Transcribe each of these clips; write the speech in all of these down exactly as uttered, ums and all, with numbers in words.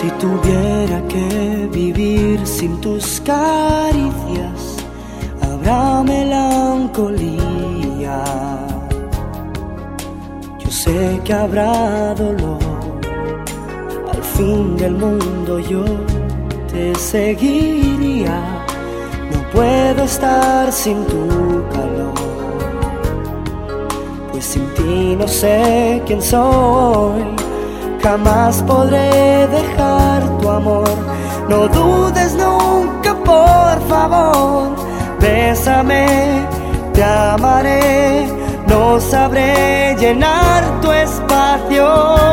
Si tuviera que vivir sin tus caricias, habrá melancolía. Yo sé que habrá dolor. Al fin del mundo yo te seguiría. No puedo estar sin tu calor, pues sin ti no sé quién soy. Jamás podré dejar tu amor. No dudes nunca, por favor. Bésame, te amaré. No sabré llenar tu espacio.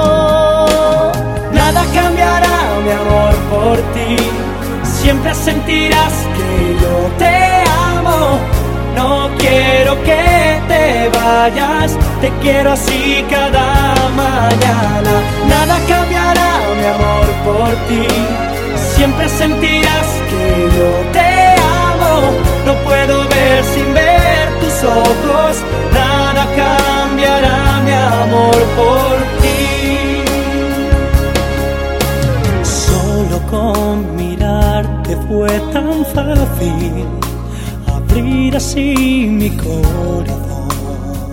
Nada cambiará, mi amor, por ti. Siempre sentirás que yo te amo. No quiero que te vayas, te quiero así cada mañana. Nada cambiará, mi amor, por ti. Siempre sentirás que yo te amo. No puedo ver sin ver tus ojos. Nada cambiará, mi amor, por ti. Solo con mirarte fue tan fácil abrir así mi corazón.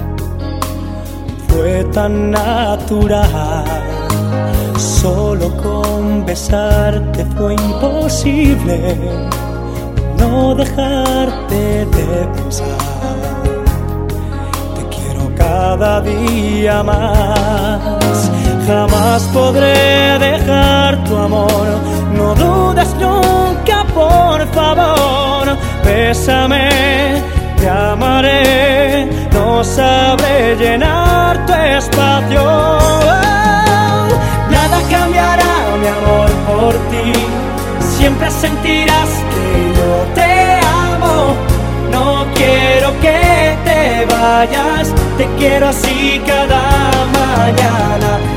Fue tan natural. Solo con besarte fue imposible no dejarte de pensar. Te quiero cada día más. Jamás podré dejar tu amor. No dudes nunca, por favor. Bésame, te amaré. No sabré llenar tu espacio. Nada cambiará, mi amor, por ti. Siempre sentirás que yo te amo. No quiero que te vayas, te quiero así cada mañana.